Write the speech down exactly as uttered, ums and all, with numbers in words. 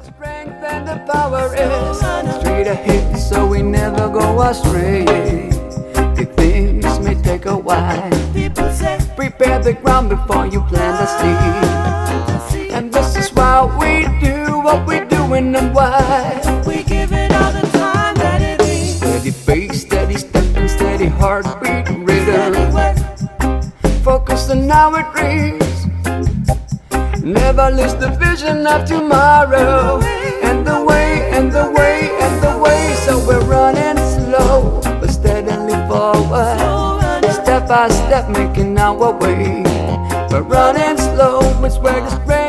Strength and the power is straight ahead, so we never go astray. The things may take a while. People say, prepare the ground before you plant the seed. And this is why we do what we're doing and why we give it all the time that it needs. Steady pace, steady step and steady heartbeat rhythm. Focus on how it reads. Never lose the vision of tomorrow. And the way, and the way, and the way. So we're running slow, but steadily forward. Step by step, making our way. We're running slow, it's where the strength